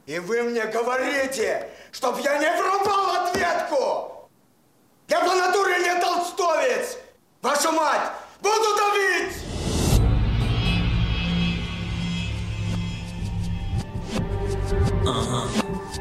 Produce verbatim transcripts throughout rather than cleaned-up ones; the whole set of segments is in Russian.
И вы мне говорите, чтоб я не врубал ответку! Я по натуре не толстовец! Вашу мать! Буду давить! Ага.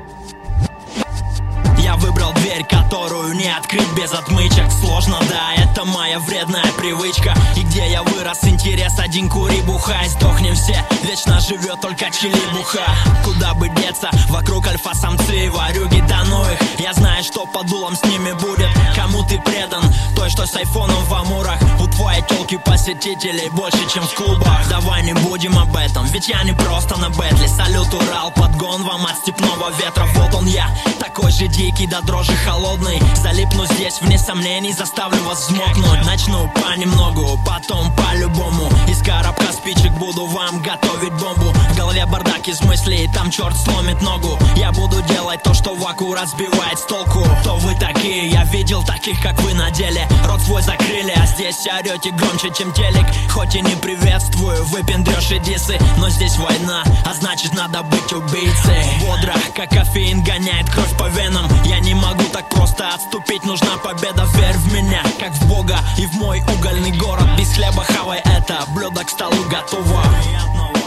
Я выбрал дверь, которую не открыть без отмычек. Сложно, да, это моя вредная привычка. И где я вырос, интерес один: кури, бухай. Сдохнем все, вечно живет только чили-буха. Куда бы деться, вокруг альфа-самцы и ворюги, да ну их. Я знаю, что под дулом с ними будет. Кому ты предан? Той, что с айфоном в амурах. У твоей тёлки посетителей больше, чем в клубах. Давай не будем об этом, ведь я не просто на бэтле. Салют, Урал, подгон вам от степного ветра. Вот он я, такой же дикий, до дрожи холодный. Залипну здесь, вне сомнений, заставлю вас взмокнуть. Начну понемногу, потом по-любому. Из коробка спичек буду вам готовить бомбу. В голове бардак из мыслей, там черт сломит ногу. Я буду делать то, что ваку разбивает с толку. Кто вы такие? Я видел таких, как вы на деле. Рот свой закрыли, а здесь орете громче, чем телек. Хоть и не приветствую выпендрёшь и дисы, но здесь война, а значит надо быть убийцей. Бодро, как кофеин, гоняет кровь по венам. Я не могу так просто отступить, нужна победа. Верь в меня, как в Бога и в мой угольный город. Без хлеба хавай это, блюдо к столу готово.